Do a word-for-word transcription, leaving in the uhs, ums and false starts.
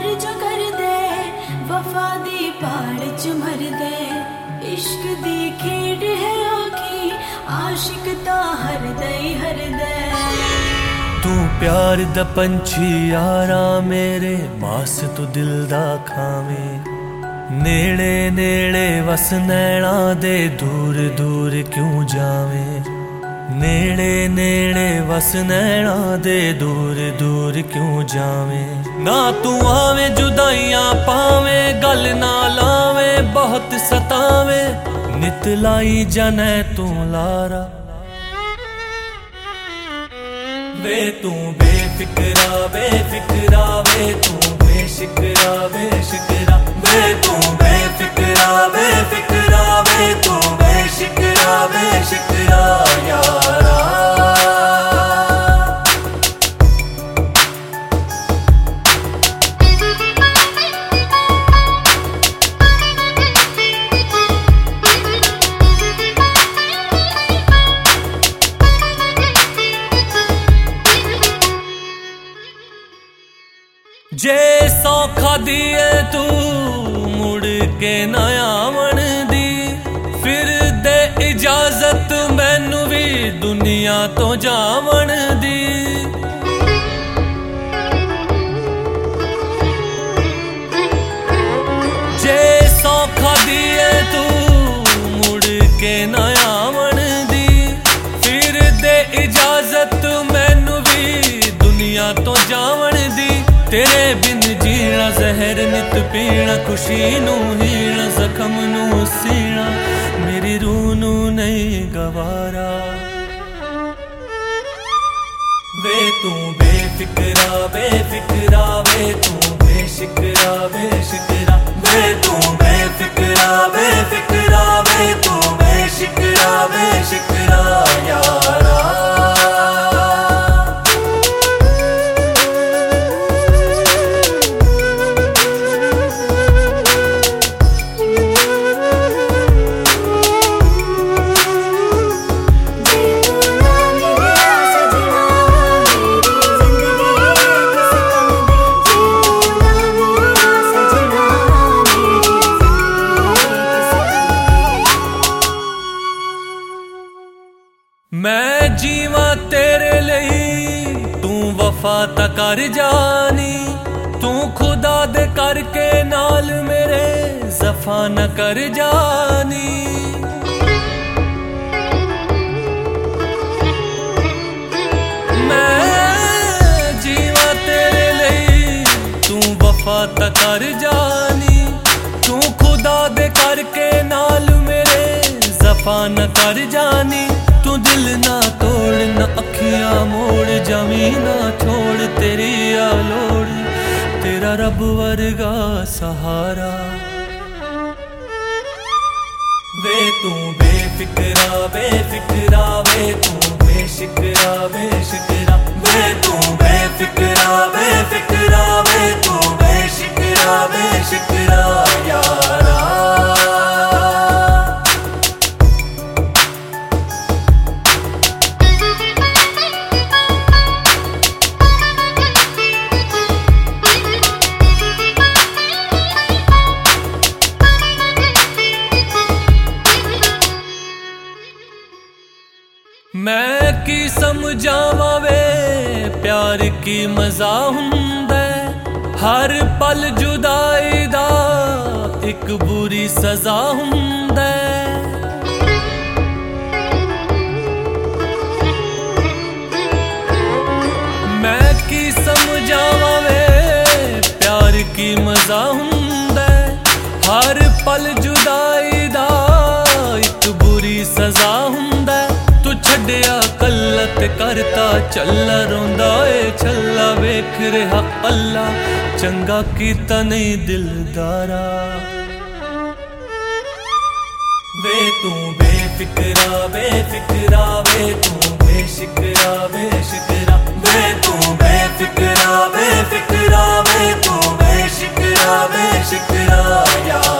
जो कर दे वफा दी पहाड़ च मर दे। इश्क दी खेड है आखी आशिक ता हर दई हर दे। तू प्यार दा पंछी यारा मेरे मास तू दिल दा खावे। नेड़े नेड़े वस नैना दे दूर दूर क्यों जावे। नेड़े नेड़े वस नैना दे दूर दूर क्यों जावे। ना तू आवे जुदाइयां पावे गल ना लावे बहुत सतावे। नित लाई जाने तू लारा वे तू बेफिक्रा बेफिक्रा वे तू बेशिक्रा बेशिक्रा वे तू बेफिक्रा बेफिक्रा वे तू बेशिक्रा बेशिक्रा यारा। जे सौखा दिए तू मुड़ के नया आवन दी फिर दे इजाजत मैनू भी दुनिया तो जावन दी। जे सौखा दिए तू मुड़ के नया आवन दी फिर दे इजाजत मैनू भी दुनिया तो जावन दी। तेरे बिन जीना जहर नित पीना खुशी नू हीना जखम नू सीना मेरी रूह नू नहीं गवारा। वे तू बेफिक्रा बेफिक्रा वे तू बेशिक्रा बेशिक्रा वे तू बेफिक्रा बेफिक्रा वे तू बेशिक्रा बेशिक्रा यारा। मैं जीवा तेरे लिए तू वफा ता कर जानी। तू खुदा दे करके नाल मेरे जफा न कर जानी। मैं जीवा तेरे लिए तू वफा ता कर जानी। तू खुदा दे करके नाल मेरे जफा न कर जानी। तू दिल ना तोड़ ना अखियां मोड़ जमी ना छोड़ तेरी आलोड़ तेरा रब वर्गा सहारा। वे तू बेफिक्रा बेफिक्रा वे तू बेशिक्रा बेशिक्रा वे तू बेफिक्रा बेफिक्रा वे तू बेशिक्रा बेशिक्रा यारा। मैं की समझावा वे प्यार की मजा हुंदे हर पल जुदाई दा एक बुरी सजा हुंदे। मैं की समझावा वे प्यार की मजा हुंदे हर पल जुदाई दा एक बुरी सजा हुंदे। तू छड्डिया कल्ला ते करता चला रोंदा ए छल्ला वेख रहा अल्लाह चंगा कीता नहीं दिलदारा। वे तू बेफिक्रा बेफिक्रा वे तू बेशिक्रा बेशिक्रा वे तू बेफिक्रा बेफिक्रा वे तू बेशिक्रा बेशिक्रा यार।